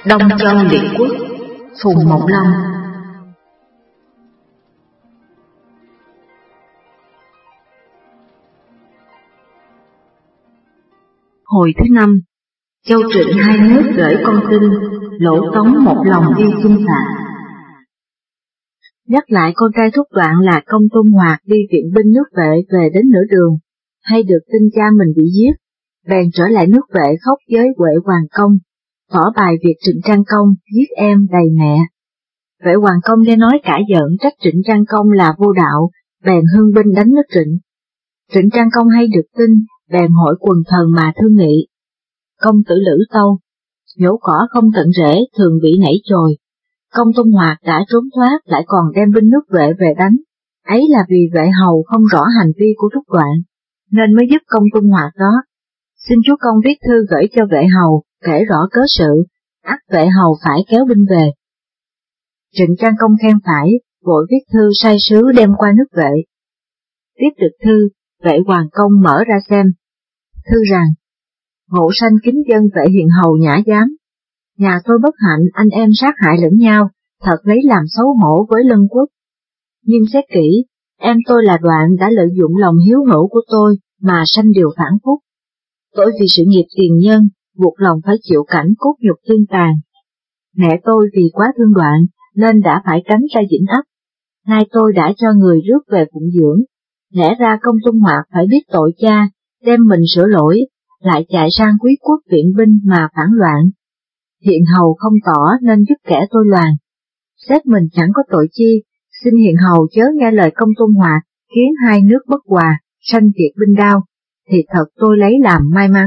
Đông Châu Liệt Quốc, Phùng Mộng Long. Hồi thứ 5, Châu Trịnh hai nước gửi con tin, Lỗ Tống một lòng đi chinh phạt. Nhắc lại con trai Thúc Đoạn là Công Tôn Hoạt đi viện binh nước Vệ về đến nửa đường, hay được tin cha mình bị giết, bèn trở lại nước Vệ khóc với Huệ Hoàng Công, tỏ bài việc Trịnh Trang Công giết em đầy mẹ. Huệ Hoàng Công nghe nói cả giận trách Trịnh Trang Công là vô đạo, bèn hưng binh đánh nước Trịnh. Trịnh Trang Công hay được tin, bèn hội quần thần mà thương nghị. Công tử Lữ Tâu, nhổ cỏ không tận rễ thường bị nảy chồi. Công Tôn Hoạt đã trốn thoát lại còn đem binh nước Vệ về đánh, ấy là vì Vệ hầu không rõ hành vi của Thúc Đoạn, nên mới giúp Công Tôn Hoạt đó. Xin chúa công viết thư gửi cho Vệ hầu, kể rõ cớ sự, ắt Vệ hầu phải kéo binh về. Trịnh Trang Công khen phải, vội viết thư sai sứ đem qua nước Vệ. Tiếp được thư, Vệ Hoàng Công mở ra xem. Thư rằng, Ngộ Sanh kính dân Vệ hiền hầu nhã giám. Nhà tôi bất hạnh anh em sát hại lẫn nhau, thật lấy làm xấu hổ với lân quốc. Nhưng xét kỹ, em tôi là Đoạn đã lợi dụng lòng hiếu hữu của tôi mà sanh điều phản phúc. Tôi vì sự nghiệp tiền nhân, buộc lòng phải chịu cảnh cốt nhục tương tàn. Mẹ tôi vì quá thương Đoạn, nên đã phải tránh ra Dĩnh Ấp. Nay tôi đã cho người rước về phụng dưỡng. Lẽ ra Công Tôn Hoạt phải biết tội cha, đem mình sửa lỗi, lại chạy sang Quý quốc viện binh mà phản loạn. Hiện hầu không tỏ nên giúp kẻ tôi loàn. Xét mình chẳng có tội chi, xin hiện hầu chớ nghe lời Công Tôn Hoạt, khiến hai nước bất hòa, sanh việc binh đao, thì thật tôi lấy làm may mắn.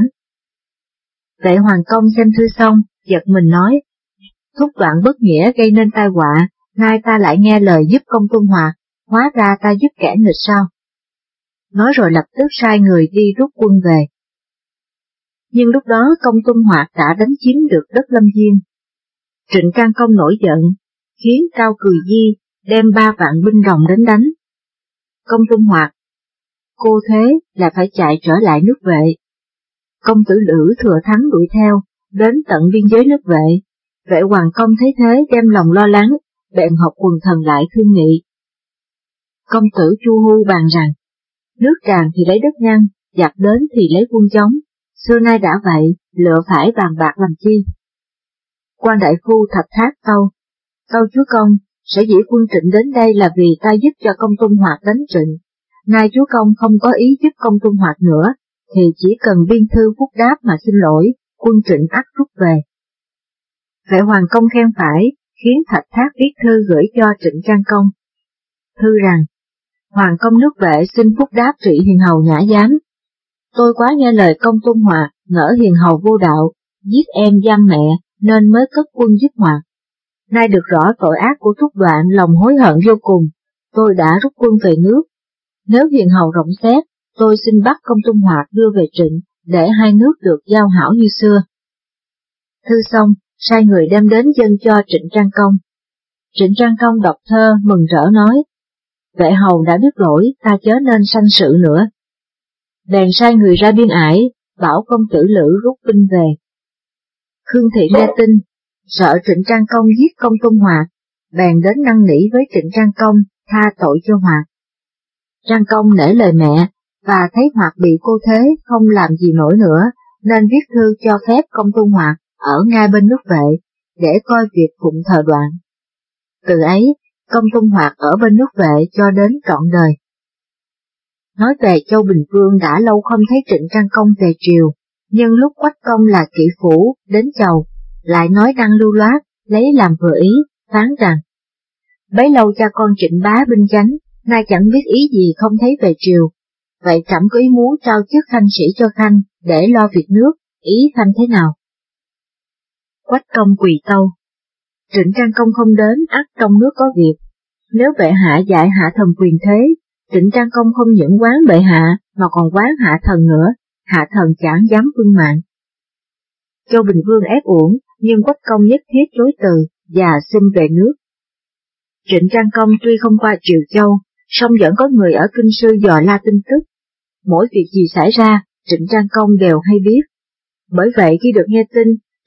Vệ Hoàng Công xem thư xong, giật mình nói, Thúc Đoạn bất nghĩa gây nên tai họa, nay ta lại nghe lời giúp Công Tôn Hoạt, hóa ra ta giúp kẻ nghịch sao? Nói rồi lập tức sai người đi rút quân về. Nhưng lúc đó Công Tôn Hoạt đã đánh chiếm được đất Lâm Diên. Trịnh Trang Công nổi giận, khiến Cao Cười Di đem 3 vạn binh rồng đến đánh. Công Tôn Hoạt cô thế là phải chạy trở lại nước Vệ. Công tử Lữ thừa thắng đuổi theo, đến tận biên giới nước Vệ. Vệ Hoàng Công thấy thế đem lòng lo lắng, bèn họp quần thần lại thương nghị. Công tử Chu Hu bàn rằng, nước tràn thì lấy đất ngăn, giặc đến thì lấy quân chống, xưa nay đã vậy, lựa phải bàn bạc làm chi. Quan đại phu Thạch Thác tâu chúa công, sở dĩ quân Trịnh đến đây là vì ta giúp cho Công Tôn Hoạt đánh Trịnh. Nay chúa công không có ý giúp Công Tôn Hoạt nữa, thì chỉ cần biên thư phúc đáp mà xin lỗi, quân Trịnh ắt rút về. Vệ Hoàng Công khen phải, khiến Thạch Thác viết thư gửi cho Trịnh Trang Công. Thư rằng, Hoàng Công nước Vệ xin phúc đáp trị hiền hầu nhã giám. Tôi quá nghe lời Công Tôn Hoạt, ngỡ hiền hầu vô đạo, giết em giam mẹ, nên mới cất quân giúp Hoạt. Nay được rõ tội ác của Thúc Đoạn, lòng hối hận vô cùng, tôi đã rút quân về nước. Nếu hiền hầu rộng xét, tôi xin bắt Công Tôn Hoạt đưa về Trịnh, để hai nước được giao hảo như xưa. Thư xong, sai người đem đến dâng cho Trịnh Trang Công. Trịnh Trang Công đọc thơ mừng rỡ nói, Vệ hầu đã biết lỗi, ta chớ nên sanh sự nữa. Bèn sai người ra biên ải, bảo công tử Lữ rút binh về. Khương Thị nghe tin, sợ Trịnh Trang Công giết Công Tôn Hoạt, bèn đến năn nỉ với Trịnh Trang Công tha tội cho Hoạt. Trang Công nể lời mẹ, và thấy Hoạt bị cô thế không làm gì nổi nữa, nên viết thư cho phép Công Tôn Hoạt ở ngay bên nước Vệ, để coi việc phụng thờ Đoạn. Từ ấy, Công Tôn Hoạt ở bên nước Vệ cho đến trọn đời. Nói về Châu Bình Vương đã lâu không thấy Trịnh Trang Công về triều, nhưng lúc Quách Công là kỵ phủ đến chầu, lại nói năng lưu loát, lấy làm vừa ý, phán rằng, bấy lâu cha con Trịnh bá binh chánh, nay chẳng biết ý gì không thấy về triều, vậy trẫm có ý muốn trao chức khanh sĩ cho khanh, để lo việc nước, ý khanh thế nào? Quách Công quỳ tâu, Trịnh Trang Công không đến, ắt trong nước có việc, nếu bệ hạ dạy hạ thần quyền thế, Trịnh Trang Công không những quán bệ hạ, mà còn quán hạ thần nữa, hạ thần chẳng dám vâng mạng. Châu Bình Vương ép uổng, nhưng Quách Công nhất thiết chối từ, và xin về nước. Trịnh Trang Công tuy không qua triều Châu, song vẫn có người ở kinh sư dò la tin tức. Mỗi việc gì xảy ra, Trịnh Trang Công đều hay biết. Bởi vậy khi được nghe tin,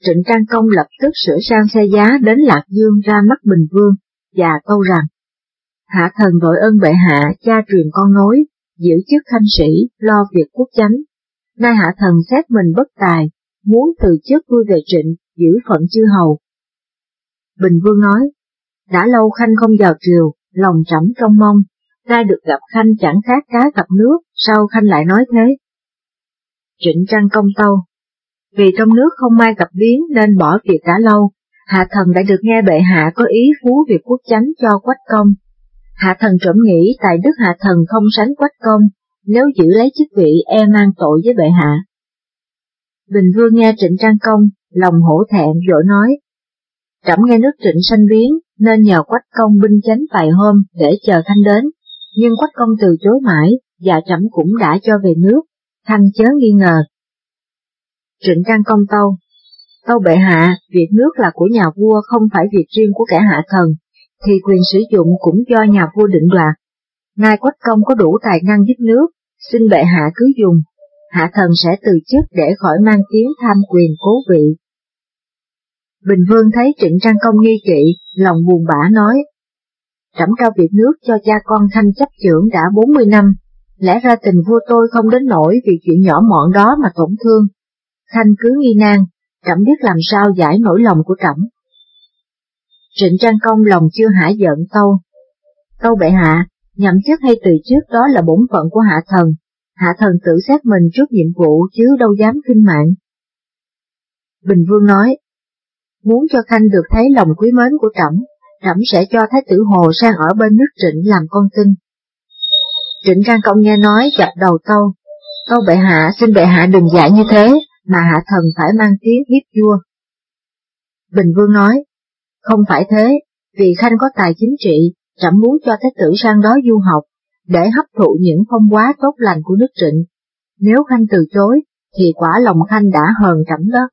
Trịnh Trang Công lập tức sửa sang xe giá đến Lạc Dương ra mắt Bình Vương, và tâu rằng: Hạ thần đội ơn bệ hạ cha truyền con nối, giữ chức khanh sĩ, lo việc quốc chánh. Nay hạ thần xét mình bất tài, muốn từ chức lui về Trịnh, giữ phận chư hầu. Bình Vương nói: Đã lâu khanh không vào triều, lòng trẫm trông mong, nay được gặp khanh chẳng khác cá gặp nước, sao khanh lại nói thế? Trịnh Trang Công tâu: Vì trong nước không may gặp biến nên bỏ việc đã lâu, hạ thần đã được nghe bệ hạ có ý phú việc quốc chánh cho Quách Công. Hạ thần trộm nghĩ tại đức hạ thần không sánh Quách Công, nếu giữ lấy chức vị e mang tội với bệ hạ. Bình Vương nghe Trịnh Trang Công, lòng hổ thẹn vội nói: Trẫm nghe nước Trịnh sanh biến, nên nhờ Quách Công binh chánh vài hôm để chờ khanh đến, nhưng Quách Công từ chối mãi, và trẫm cũng đã cho về nước, khanh chớ nghi ngờ. Trịnh Trang Công tâu bệ hạ, việc nước là của nhà vua không phải việc riêng của kẻ hạ thần, thì quyền sử dụng cũng do nhà vua định đoạt. Nay Quách Công có đủ tài năng giúp nước, xin bệ hạ cứ dùng, hạ thần sẽ từ chức để khỏi mang tiếng tham quyền cố vị. Bình Vương thấy Trịnh Trang Công nghi kỵ, lòng buồn bã nói: Trẫm trao việc nước cho cha con khanh chấp chưởng đã 40 năm, lẽ ra tình vua tôi không đến nỗi vì chuyện nhỏ mọn đó mà tổn thương. Khanh cứ nghi nan, trẫm biết làm sao giải nỗi lòng của trẫm. Trịnh Trang Công lòng chưa hả giận tâu bệ hạ, nhậm chức hay từ chức đó là bổn phận của hạ thần tự xét mình trước nhiệm vụ chứ đâu dám khinh mạng. Bình Vương nói: Muốn cho khanh được thấy lòng quý mến của trẫm sẽ cho Thái tử Hồ sang ở bên nước Trịnh làm con tin. Trịnh Trang Công nghe nói dập đầu tâu bệ hạ, xin bệ hạ đừng dạy như thế, mà hạ thần phải mang tiếng hiếp vua. Bình Vương nói: Không phải thế, vì khanh có tài chính trị, trẫm muốn cho thái tử sang đó du học, để hấp thụ những phong hóa tốt lành của nước Trịnh. Nếu khanh từ chối, thì quả lòng khanh đã hờn trẫm đó.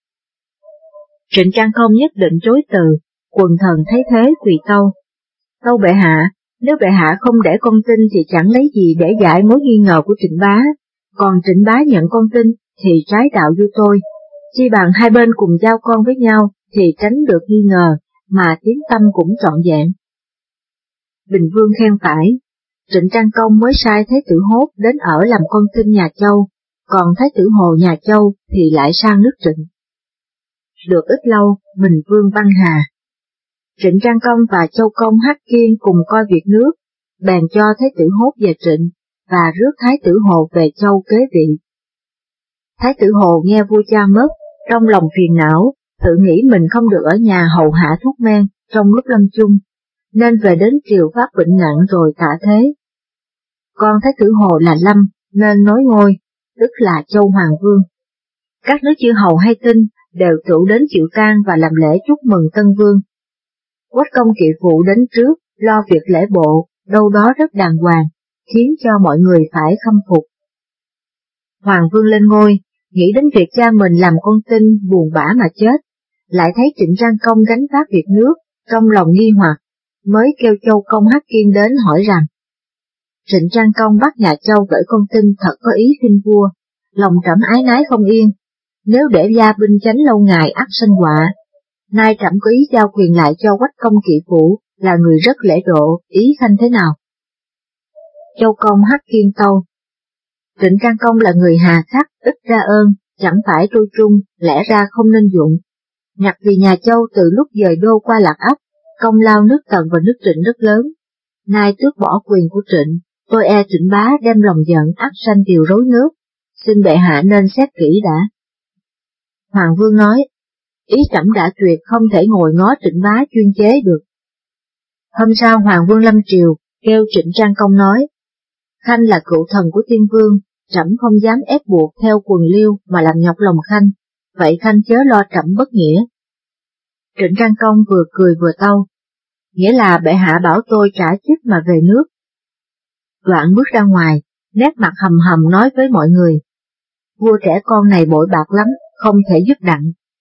Trịnh Trang Công nhất định chối từ, quần thần thấy thế quỳ tâu bệ hạ, nếu bệ hạ không để con tin thì chẳng lấy gì để giải mối nghi ngờ của Trịnh bá, còn Trịnh bá nhận con tin thì trái đạo vua tôi, chi bằng hai bên cùng giao con với nhau thì tránh được nghi ngờ, mà tiếng tâm cũng trọn vẹn. Bình Vương khen phải, Trịnh Trang Công mới sai Thái tử Hốt đến ở làm con tin nhà Châu, còn Thái tử Hồ nhà Châu thì lại sang nước Trịnh. Được ít lâu, Bình Vương băng hà. Trịnh Trang Công và Châu Công Hắc Kiên cùng coi việc nước, bèn cho Thái tử Hốt về Trịnh, và rước Thái tử Hồ về Châu kế vị. Thái tử Hồ nghe vua cha mất, trong lòng phiền não, tự nghĩ mình không được ở nhà hầu hạ thuốc men trong lúc lâm chung, nên về đến triều phát bệnh nặng rồi tạ thế. Con Thái tử Hồ là Lâm, nên nối ngôi, tức là Châu Hoàng Vương. Các nước chư hầu hay tin đều tụ đến chịu tang và làm lễ chúc mừng tân vương. Quách Công kỵ phụ đến trước, lo việc lễ bộ, đâu đó rất đàng hoàng, khiến cho mọi người phải khâm phục. Hoàng Vương lên ngôi, nghĩ đến việc cha mình làm con tin buồn bã mà chết, lại thấy Trịnh Trang Công gánh vác việc nước, trong lòng nghi hoặc, mới kêu Châu Công Hắc Kiên đến hỏi rằng: Trịnh Trang Công bắt nhà Châu gửi con tin thật có ý khinh vua, lòng trẫm ái nái không yên, nếu để gia binh chánh lâu ngày ắt sanh họa. Nay trẫm có ý giao quyền lại cho Quách Công kỵ phụ, là người rất lễ độ, ý khanh thế nào? Châu Công Hắc Kiên tâu: Trịnh Trang Công là người hà khắc, ít ra ơn, chẳng phải tru trung, lẽ ra không nên dụng. Nhặt vì nhà Châu từ lúc dời đô qua Lạc Ấp, công lao nước Tần và nước Trịnh rất lớn. Nay tước bỏ quyền của Trịnh, tôi e Trịnh bá đem lòng giận ắt sanh điều rối nước, xin bệ hạ nên xét kỹ đã. Hoàng Vương nói: Ý trẫm đã tuyệt không thể ngồi ngó Trịnh bá chuyên chế được. Hôm sau Hoàng Vương lâm triều, kêu Trịnh Trang Công nói: Khanh là cựu thần của Tiên Vương, trẫm không dám ép buộc theo quần liêu mà làm nhọc lòng khanh, vậy khanh chớ lo trẫm bất nghĩa. Trịnh Trang Công vừa cười vừa tâu: Nghĩa là bệ hạ bảo tôi trả chức mà về nước. Đoạn bước ra ngoài, nét mặt hầm hầm nói với mọi người: Vua trẻ con này bội bạc lắm, không thể giúp đặng.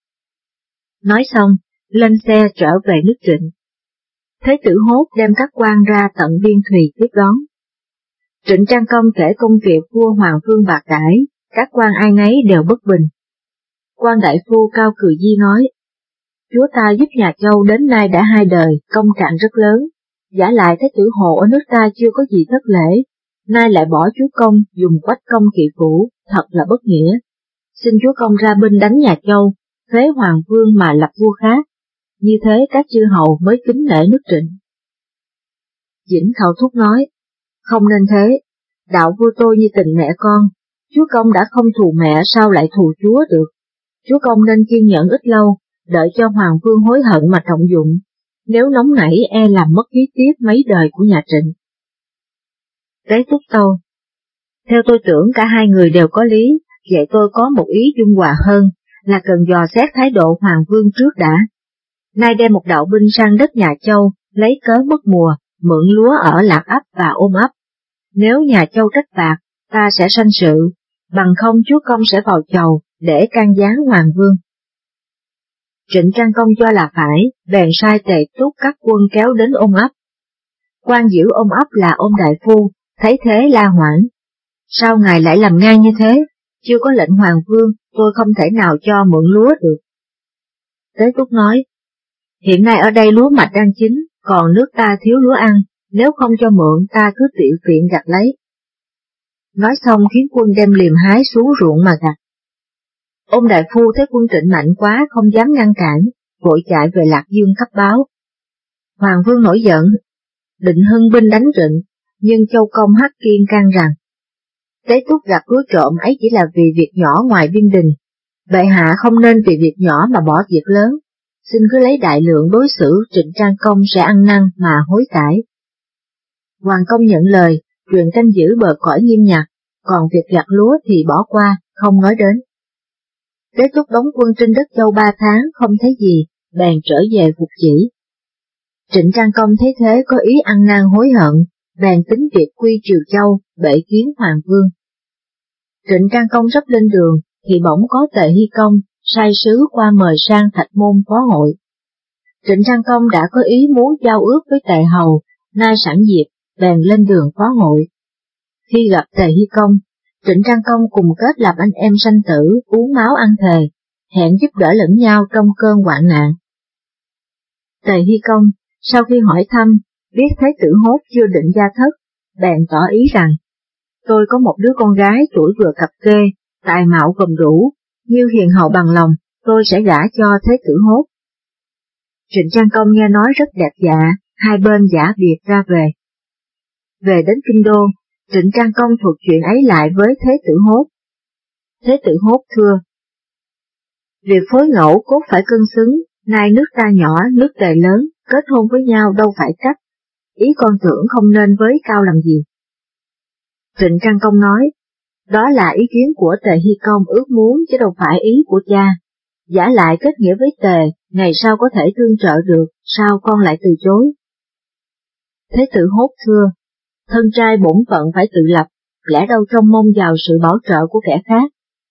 Nói xong, lên xe trở về nước Trịnh. Thế tử Hốt đem các quan ra tận Biên Thùy tiếp đón. Trịnh Trang Công kể công việc vua Hoàng Vương bạc đãi, các quan ai nấy đều bất bình. Quan đại phu cao cười di nói, chúa ta giúp nhà Châu đến nay đã 2 đời, công trạng rất lớn, giả lại Thái tử Hồ ở nước ta chưa có gì thất lễ, nay lại bỏ chúa công dùng quách công kỵ phủ, thật là bất nghĩa. Xin chúa công ra binh đánh nhà Châu, phế hoàng vương mà lập vua khác, như thế các chư hầu mới kính nể nước Trịnh. Dĩnh Khẩu Thúc nói, không nên thế, đạo vua tôi như tình mẹ con, chúa công đã không thù mẹ sao lại thù chúa được, chúa công nên kiên nhẫn ít lâu, đợi cho hoàng vương hối hận mà trọng dụng, nếu nóng nảy e làm mất khí tiết mấy đời của nhà Trịnh. Tế Túc Tâu, theo tôi tưởng cả hai người đều có lý, vậy tôi có một ý dung hòa hơn, là cần dò xét thái độ hoàng vương trước đã. Nay đem một đạo binh sang đất nhà Châu, lấy cớ mất mùa, mượn lúa ở Lạc Ấp và Ôm Ấp. Nếu nhà Châu trách phạt, ta sẽ sanh sự, bằng không chúa công sẽ vào chầu, để can gián hoàng vương. Trịnh Trang Công cho là phải, bèn sai Tề Túc các quân kéo đến Ôm Ấp. Quan giữ Ôm Ấp là Ôm đại phu, thấy thế la hoảng. Sao ngài lại làm ngang như thế? Chưa có lệnh hoàng vương, tôi không thể nào cho mượn lúa được. Tế Túc nói, hiện nay ở đây lúa mạch đang chín, còn nước ta thiếu lúa ăn, nếu không cho mượn ta cứ tiểu tiện gặt lấy. Nói xong khiến quân đem liềm hái xuống ruộng mà gặt. Ôm đại phu thấy quân Trịnh mạnh quá không dám ngăn cản, vội chạy về Lạc Dương cấp báo. Hoàng vương nổi giận, định hưng binh đánh Trịnh, nhưng Châu Công Hắc Kiên can rằng, Tế Túc gặt lúa trộm ấy chỉ là vì việc nhỏ ngoài biên đình, bệ hạ không nên vì việc nhỏ mà bỏ việc lớn, xin cứ lấy đại lượng đối xử, Trịnh Trang Công sẽ ăn năn mà hối cải. Hoàng công nhận lời, truyền canh giữ bờ cõi nghiêm ngặt, còn việc gặt lúa thì bỏ qua, không nói đến. Tế Túc đóng quân trên đất Châu 3 tháng không thấy gì, bèn trở về phục chỉ. Trịnh Trang Công thấy thế có ý ăn năn hối hận, bèn tính việc quy triều Châu, bệ kiến hoàng vương. Trịnh Trang Công sắp lên đường, thì bỗng có Tề Hy Công, sai sứ qua mời sang Thạch Môn phó hội. Trịnh Trang Công đã có ý muốn giao ước với Tề Hầu, nay sẵn dịp, bèn lên đường phó hội. Khi gặp Tề Hy Công, Trịnh Trang Công cùng kết làm anh em sanh tử, uống máu ăn thề, hẹn giúp đỡ lẫn nhau trong cơn hoạn nạn. Tề Hy Công, sau khi hỏi thăm, biết Thế tử Hốt chưa định gia thất, bèn tỏ ý rằng, tôi có một đứa con gái tuổi vừa cập kê, tài mạo gồm đủ, như hiền hậu bằng lòng, tôi sẽ gả cho Thế tử Hốt. Trịnh Trang Công nghe nói rất đẹp dạ, hai bên giả biệt ra về. Về đến Kinh Đô, Trịnh Trang Công thuật chuyện ấy lại với Thế tử Hốt. Thế tử Hốt thưa, việc phối ngẫu cốt phải cân xứng, nay nước ta nhỏ, nước Tề lớn, kết hôn với nhau đâu phải cách, ý con tưởng không nên với Cao làm gì. Trịnh Trang Công nói, đó là ý kiến của Tề Hy Công ước muốn chứ đâu phải ý của cha, giả lại kết nghĩa với Tề, ngày sau có thể tương trợ được, sao con lại từ chối? Thế tử Hốt thưa, thân trai bổn phận phải tự lập, lẽ đâu trông mong vào sự bảo trợ của kẻ khác.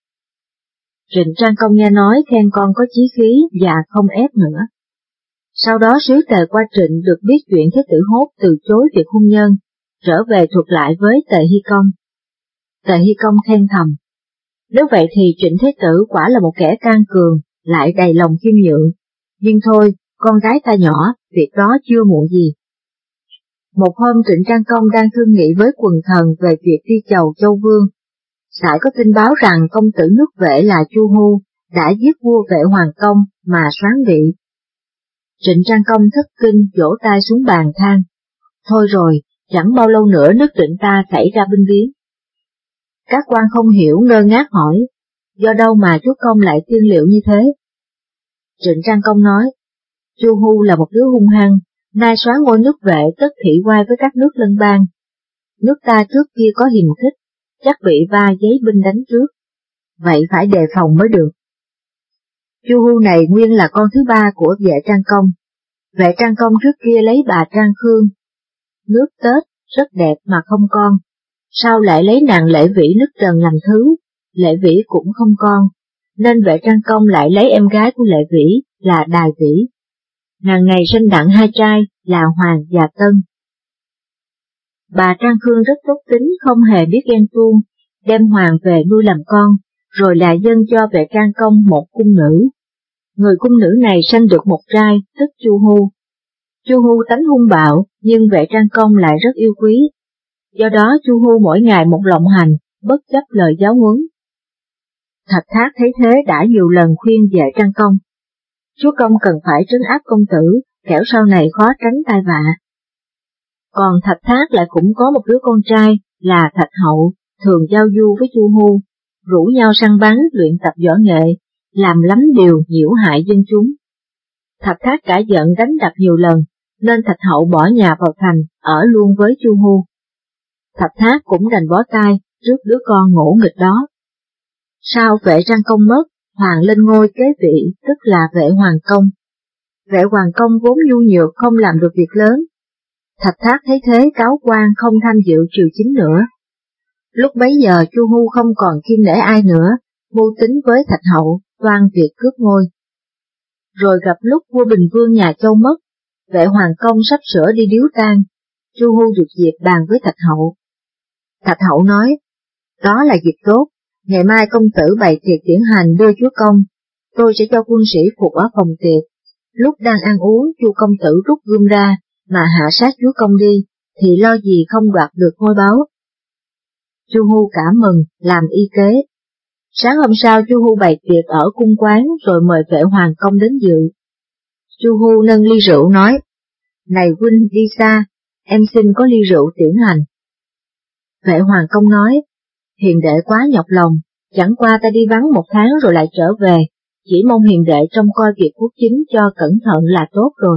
Trịnh Trang Công nghe nói khen con có chí khí và không ép nữa. Sau đó sứ Tề qua Trịnh được biết chuyện Thế tử Hốt từ chối việc hôn nhân, trở về thuật lại với Tề Hy Công. Tề Hy Công khen thầm, nếu vậy thì Trịnh Thế tử quả là một kẻ can cường, lại đầy lòng khiêm nhượng, nhưng thôi, con gái ta nhỏ, việc đó chưa muộn gì. Một hôm Trịnh Trang Công đang thương nghị với quần thần về việc đi chầu Châu Vương. Sải có tin báo rằng công tử nước Vệ là Chu Hu đã giết vua Vệ Hoàng Công mà soán vị. Trịnh Trang Công thất kinh vỗ tay xuống bàn than, thôi rồi, chẳng bao lâu nữa nước Trịnh ta xảy ra binh biến. Các quan không hiểu ngơ ngác hỏi, do đâu mà chúa công lại tiên liệu như thế? Trịnh Trang Công nói, Chu Hu là một đứa hung hăng, nay soán ngôi nước Vệ tất thị oai với các nước lân bang. Nước ta trước kia có hiềm khích, chắc bị va giấy binh đánh trước, vậy phải đề phòng mới được. Chu Hu này nguyên là con thứ ba của Vệ Trang Công. Vệ Trang Công trước kia lấy bà Trang Khương. Nước Tết rất đẹp mà không con, sao lại lấy nàng Lệ Vĩ nước Trần làm thứ, Lệ Vĩ cũng không con, nên Vệ Trang Công lại lấy em gái của Lệ Vĩ là Đài Vĩ. Nàng này sinh đặng hai trai là Hoàng và Tân. Bà Trang Khương rất tốt tính, không hề biết ghen tuông, đem Hoàng về nuôi làm con, rồi là dâng cho Vệ Trang Công một cung nữ. Người cung nữ này sanh được một trai, tức Chu Hu. Chu Hu tánh hung bạo, nhưng Vệ Trang Công lại rất yêu quý. Do đó Chu Hu mỗi ngày một lộng hành, bất chấp lời giáo huấn. Thạch Thác thấy thế đã nhiều lần khuyên Vệ Trang Công. Chúa công cần phải trấn áp công tử, kẻo sau này khó tránh tai vạ. Còn Thạch Thác lại cũng có một đứa con trai là Thạch Hậu, thường giao du với Chu Hu, rủ nhau săn bắn, luyện tập võ nghệ, làm lắm điều nhiễu hại dân chúng. Thạch Thác cả giận đánh đập nhiều lần, nên Thạch Hậu bỏ nhà vào thành, ở luôn với Chu Hu. Thạch Thác cũng đành bó tay trước đứa con ngỗ nghịch đó. Sau Vệ Trang Công mất, Hoàng lên ngôi kế vị, tức là Vệ Hoàng Công. Vệ Hoàng Công vốn nhu nhược không làm được việc lớn. Thạch Thác thấy thế cáo quan không tham dự triều chính nữa. Lúc bấy giờ Chu Hu không còn kiêng nể ai nữa, mưu tính với Thạch Hậu, toan việc cướp ngôi. Rồi gặp lúc vua Bình Vương nhà Châu mất, Vệ Hoàng Công sắp sửa đi điếu tang, Chu Hu được dịp bàn với Thạch Hậu. Thạch Hậu nói, đó là dịp tốt, ngày mai công tử bày tiệc tiễn hành đưa chúa công, tôi sẽ cho quân sĩ phục ở phòng tiệc. Lúc đang ăn uống, Chu công tử rút gươm ra, mà hạ sát chúa công đi, thì lo gì không đoạt được ngôi báu. Chu Hu cảm mừng, làm y kế. Sáng hôm sau Chu Hu bày tiệc ở cung quán rồi mời Vệ Hoàng Công đến dự. Chu Hu nâng ly rượu nói, này huynh đi xa, em xin có ly rượu tiễn hành. Vệ Hoàng Công nói, hiền đệ quá nhọc lòng, chẳng qua ta đi vắng một tháng rồi lại trở về, chỉ mong hiền đệ trông coi việc quốc chính cho cẩn thận là tốt rồi.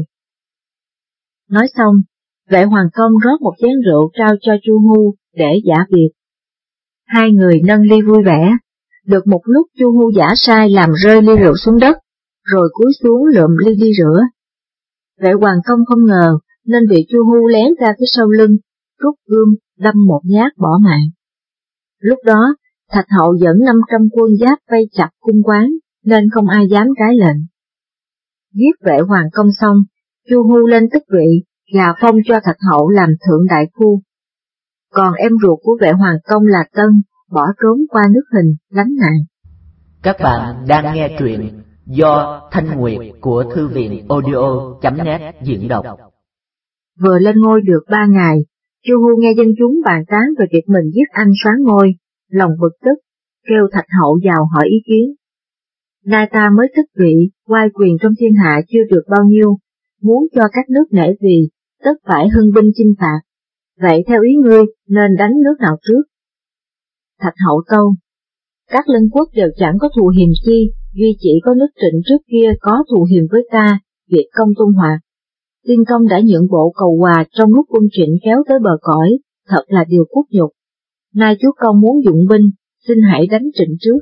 Nói xong, Vệ Hoàng Công rót một chén rượu trao cho Chu Hu để giả biệt. Hai người nâng ly vui vẻ, được một lúc Chu Hu giả sai làm rơi ly rượu xuống đất, rồi cúi xuống lượm ly đi rửa. Vệ Hoàng Công không ngờ, nên bị Chu Hu lén ra phía sau lưng, rút gươm, đâm một nhát bỏ mạng. Lúc đó, Thạch Hậu dẫn 500 quân giáp vây chặt cung quán, nên không ai dám trái lệnh. Giết Vệ Hoàng Công xong, Chu Hu lên tức vị, gà phong cho Thạch Hậu làm thượng đại phu. Còn em ruột của Vệ Hoàng Công là Tân, bỏ trốn qua nước Hình, lánh nạn. Các bạn đang nghe truyện do Thanh Nguyệt của Thư viện audio.net diễn đọc. Vừa lên ngôi được 3 ngày, Chu Hu nghe dân chúng bàn tán về việc mình giết anh soán ngôi, lòng bực tức, kêu Thạch Hậu vào hỏi ý kiến. Nay ta mới thức vị, oai quyền trong thiên hạ chưa được bao nhiêu, muốn cho các nước nể vì, tất phải hưng binh chinh phạt. Vậy theo ý ngươi, nên đánh nước nào trước? Thạch Hậu tâu, các lân quốc đều chẳng có thù hiềm chi, duy chỉ có nước Trịnh trước kia có thù hiềm với ta, Việt Công Tôn Hoạt. Tiên công đã nhượng bộ cầu hòa trong lúc quân Trịnh kéo tới bờ cõi, thật là điều cốt nhục. Nay chúa công muốn dụng binh, xin hãy đánh Trịnh trước.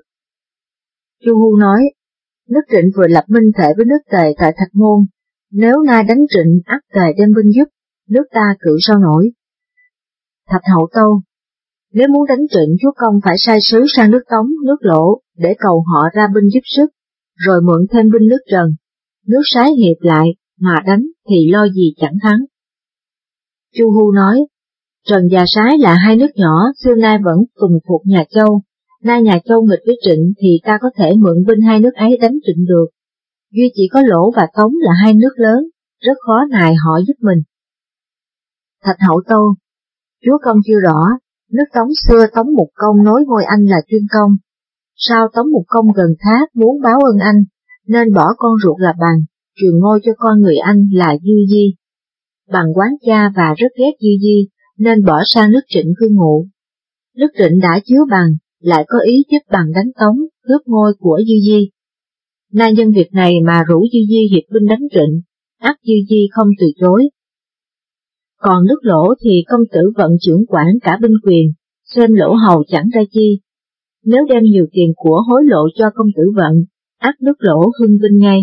Chu Hu nói, nước Trịnh vừa lập minh thể với nước Tề tại Thạch Môn, nếu nay đánh Trịnh ắt Tề đem binh giúp, nước ta cự sao nổi. Thạch Hậu tâu, nếu muốn đánh Trịnh chúa công phải sai sứ sang nước Tống, nước Lỗ, để cầu họ ra binh giúp sức, rồi mượn thêm binh nước Trần, nước Sái hiệp lại, mà đánh thì lo gì chẳng thắng. Chu Hu nói, Trần và Sái là hai nước nhỏ, xưa nay vẫn tùng phục nhà Châu, nay nhà Châu nghịch với Trịnh thì ta có thể mượn binh hai nước ấy đánh Trịnh được. Duy chỉ có Lỗ và Tống là hai nước lớn, rất khó nài họ giúp mình. Thạch Hậu tâu, chúa công chưa rõ, nước Tống xưa Tống Mục Công nối ngôi anh là Tuyên Công. Sau Tống Mục Công gần thác muốn báo ơn anh, nên bỏ con ruột là Bằng, truyền ngôi cho con người anh là Dư Di. Bằng quán cha và rất ghét Dư Di, nên bỏ sang nước Trịnh cư ngụ. Nước Trịnh đã chứa Bằng, lại có ý giúp Bằng đánh Tống, cướp ngôi của Dư Di. Nay nhân việc này mà rủ Dư Di hiệp binh đánh Trịnh, ắt Dư Di không từ chối. Còn nước Lỗ thì công tử vận trưởng quản cả binh quyền, xem Lỗ hầu chẳng ra chi. Nếu đem nhiều tiền của hối lộ cho công tử vận, ắt nước Lỗ hưng binh ngay.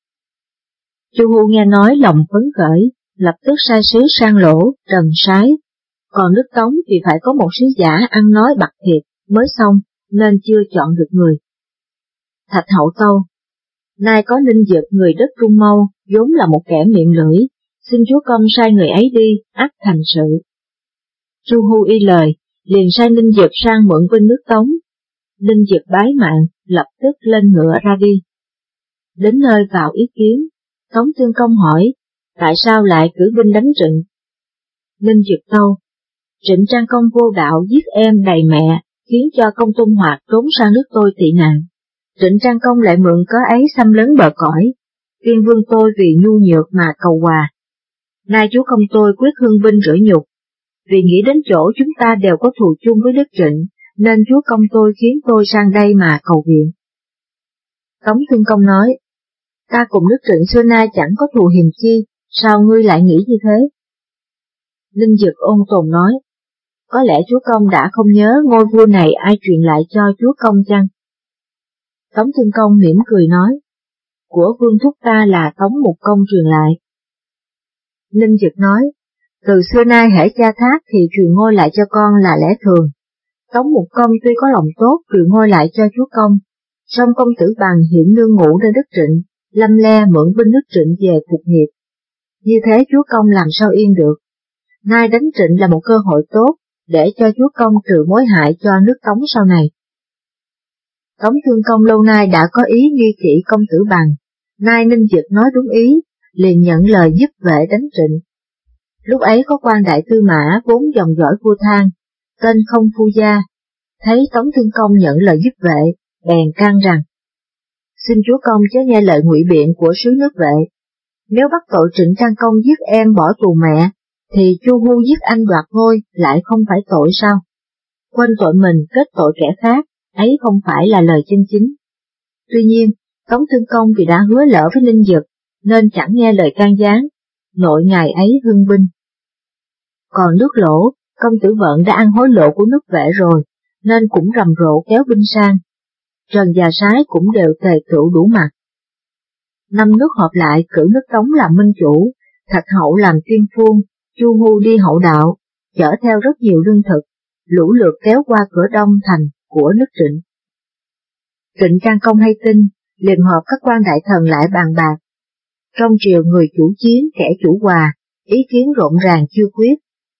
Chu Hu nghe nói lòng phấn khởi, lập tức sai sứ sang Lỗ, Trần, Sái. Còn nước Tống thì phải có một sứ giả ăn nói bạc thiệt mới xong, nên chưa chọn được người. Thạch Hậu tâu, nay có Ninh Dực người đất Trung Mâu, vốn là một kẻ miệng lưỡi, xin chúa công sai người ấy đi, ắt thành sự. Chu Hu y lời, liền sai Ninh Dực sang mượn binh nước Tống. Linh Dực bái mạng, lập tức lên ngựa ra đi. Đến nơi vào ý kiến, Tống Tương Công hỏi, tại sao lại cử binh đánh Trịnh? Linh Dực tâu, Trịnh Trang Công vô đạo giết em đầy mẹ, khiến cho Công Tôn Hoạt trốn sang nước tôi tị nạn. Trịnh Trang Công lại mượn cớ ấy xâm lấn bờ cõi, tuyên vương tôi vì nhu nhược mà cầu hòa. Nay chúa công tôi quyết hưng binh rửa nhục, vì nghĩ đến chỗ chúng ta đều có thù chung với nước Trịnh, nên chúa công tôi khiến tôi sang đây mà cầu viện. Tống Tương Công nói, ta cùng nước Trịnh xưa nay chẳng có thù hiềm chi, sao ngươi lại nghĩ như thế? Linh Dực ôn tồn nói, có lẽ chúa công đã không nhớ ngôi vua này ai truyền lại cho chúa công chăng? Tống Tương Công mỉm cười nói, của vương thúc ta là Tống Mục Công truyền lại. Linh Dực nói, từ xưa nay hễ cha thác thì truyền ngôi lại cho con là lẽ thường. Tống Mục Công tuy có lòng tốt truyền ngôi lại cho chúa công, song công tử Bằng hiện nương ngủ nơi đất Trịnh, lăm le mượn binh nước Trịnh về phục nghiệp. Như thế chúa công làm sao yên được? Nay đánh Trịnh là một cơ hội tốt để cho chúa công trừ mối hại cho nước Tống sau này. Tống Tương Công lâu nay đã có ý nghi kỵ công tử Bằng, nay Ninh Dực nói đúng ý, liền nhận lời giúp vệ đánh Trịnh. Lúc ấy có quan đại tư mã vốn dòng dõi vua Thang, tên Không Phu Gia, thấy Tống Tương Công nhận lời giúp vệ, bèn can rằng, xin chúa công chớ nghe lời ngụy biện của sứ nước vệ. Nếu bắt tội Trịnh Trang Công giết em bỏ tù mẹ, thì Chu Hu giết anh đoạt ngôi lại không phải tội sao? Quên tội mình kết tội kẻ khác, ấy không phải là lời chân chính. Tuy nhiên, Tống Tương Công vì đã hứa lỡ với Ninh Dực, nên chẳng nghe lời can gián, nội ngày ấy hưng binh. Còn nước Lỗ, công tử Vận đã ăn hối lộ của nước vệ rồi, nên cũng rầm rộ kéo binh sang. Trần và Sái cũng đều tề tựu đủ mặt. Năm nước họp lại cử nước Tống làm minh chủ, Thạch Hậu làm tiên phuông, Chu Hu đi hậu đạo, chở theo rất nhiều lương thực, lũ lượt kéo qua cửa đông thành của nước Trịnh. Trịnh Trang Công hay tin, liền họp các quan đại thần lại bàn bạc. Trong triều người chủ chiến kẻ chủ hòa, ý kiến rộn ràng chưa quyết.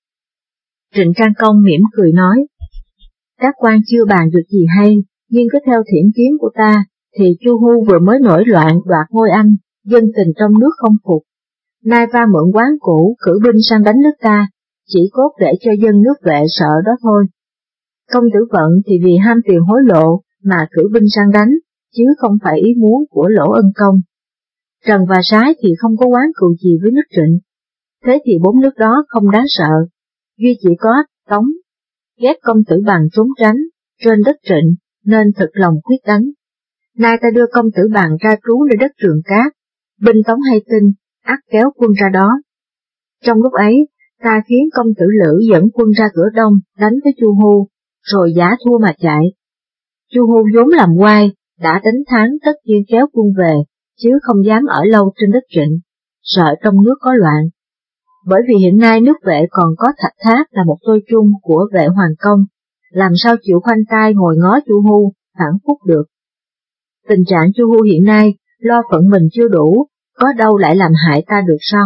Trịnh Trang Công mỉm cười nói, các quan chưa bàn được gì hay, nhưng cứ theo thiện kiến của ta, thì Chu Hu vừa mới nổi loạn đoạt ngôi Anh, dân tình trong nước không phục. Nay va mượn quán cũ cử binh sang đánh nước ta, chỉ cốt để cho dân nước vệ sợ đó thôi. Công tử Vận thì vì ham tiền hối lộ mà cử binh sang đánh, chứ không phải ý muốn của Lỗ Ân Công. Trần và Sái thì không có oán cừu gì với nước Trịnh, thế thì bốn nước đó không đáng sợ, duy chỉ có Tống ghét công tử Bằng trốn tránh trên đất Trịnh nên thực lòng quyết đánh. Nay ta đưa công tử Bằng ra trú nơi đất Trường Cát, binh Tống hay tin, ắt kéo quân ra đó. Trong lúc ấy, ta khiến công tử Lữ dẫn quân ra cửa đông đánh với Chu Hu, rồi giả thua mà chạy. Chu Hu vốn làm oai, đã đánh thắng tất nhiên kéo quân về, chứ không dám ở lâu trên đất Trịnh, sợ trong nước có loạn. Bởi vì hiện nay nước vệ còn có Thạch Thác là một tôi chung của vệ Hoàng Công, làm sao chịu khoanh tay ngồi ngó Chu Hu, phản phúc được. Tình trạng Chu Hu hiện nay, lo phận mình chưa đủ, có đâu lại làm hại ta được sao?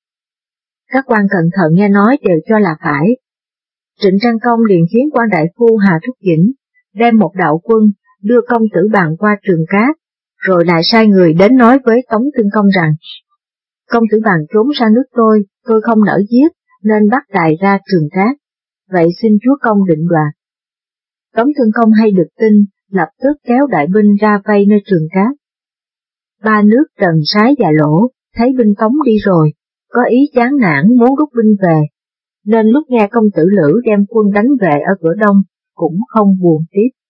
Các quan cẩn thận nghe nói đều cho là phải. Trịnh Trang Công liền khiến quan đại phu Hà Thúc Dĩnh, đem một đạo quân, đưa công tử Bằng qua Trường Cát, rồi lại sai người đến nói với Tống Tương Công rằng, công tử Bằng trốn sang nước tôi không nỡ giết, nên bắt đày ra Trường Cát, vậy xin chúa công định đoạt. Tống Tương Công hay được tin, lập tức kéo đại binh ra vây nơi Trường Cát. Ba nước Trần, Sái và Lỗ, thấy binh Tống đi rồi, có ý chán nản muốn rút binh về, nên lúc nghe công tử Lữ đem quân đánh về ở cửa đông, cũng không buồn tiếp.